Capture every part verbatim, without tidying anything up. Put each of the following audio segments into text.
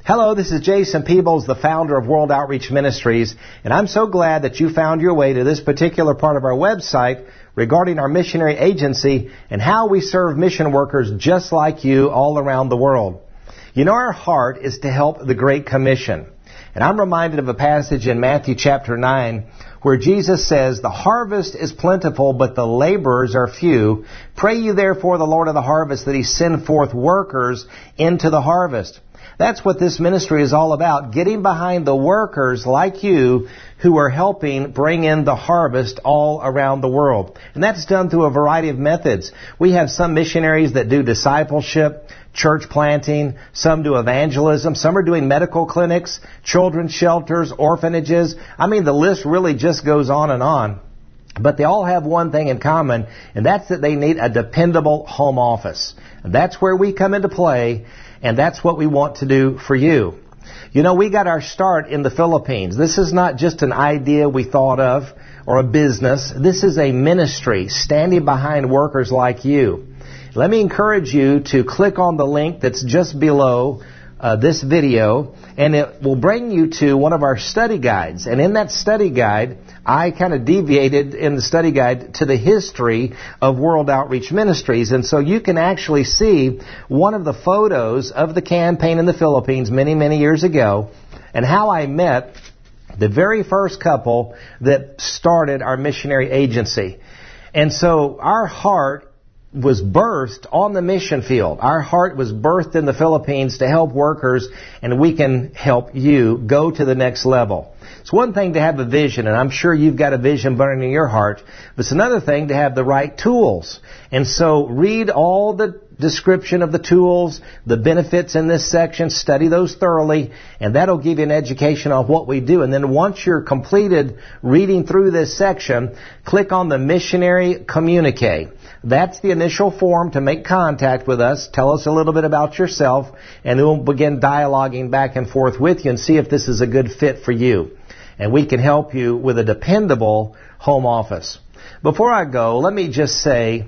Hello, this is Jason Peebles, the founder of World Outreach Ministries, and I'm so glad that you found your way to this particular part of our website regarding our missionary agency and how we serve mission workers just like you all around the world. You know, our heart is to help the Great Commission. And I'm reminded of a passage in Matthew chapter nine where Jesus says, "The harvest is plentiful, but the laborers are few. Pray you therefore the Lord of the harvest that He send forth workers into the harvest." That's what this ministry is all about, getting behind the workers like you who are helping bring in the harvest all around the world. And that's done through a variety of methods. We have some missionaries that do discipleship, church planting, some do evangelism, some are doing medical clinics, children's shelters, orphanages. I mean, the list really just goes on and on. But they all have one thing in common, and that's that they need a dependable home office. And that's where we come into play, and that's what we want to do for you. You know, we got our start in the Philippines. This is not just an idea we thought of or a business. This is a ministry standing behind workers like you. Let me encourage you to click on the link that's just below uh, this video, and it will bring you to one of our study guides. And in that study guide, I kind of deviated in the study guide to the history of World Outreach Ministries. And so you can actually see one of the photos of the campaign in the Philippines many, many years ago, and how I met the very first couple that started our missionary agency. And so our heart was birthed on the mission field. Our heart was birthed in the Philippines to help workers, and we can help you go to the next level. It's one thing to have a vision, and I'm sure you've got a vision burning in your heart, but it's another thing to have the right tools. And so read all the description of the tools, the benefits in this section, study those thoroughly, and that'll give you an education on what we do. And then once you're completed reading through this section, click on the Missionary Communique. That's the initial form to make contact with us. Tell us a little bit about yourself, and we'll begin dialoguing back and forth with you and see if this is a good fit for you. And we can help you with a dependable home office. Before I go, let me just say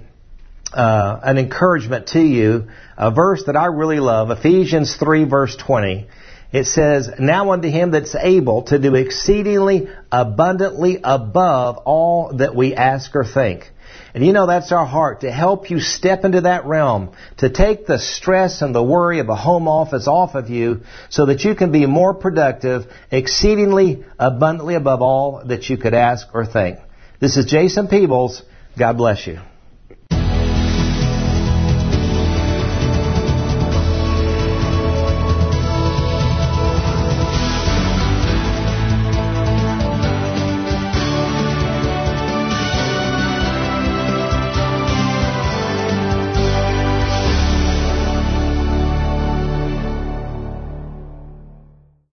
uh, an encouragement to you, a verse that I really love, Ephesians three, verse twenty. It says, "Now unto Him that's able to do exceedingly abundantly above all that we ask or think." And you know, that's our heart, to help you step into that realm, to take the stress and the worry of a home office off of you so that you can be more productive, exceedingly abundantly above all that you could ask or think. This is Jason Peebles. God bless you.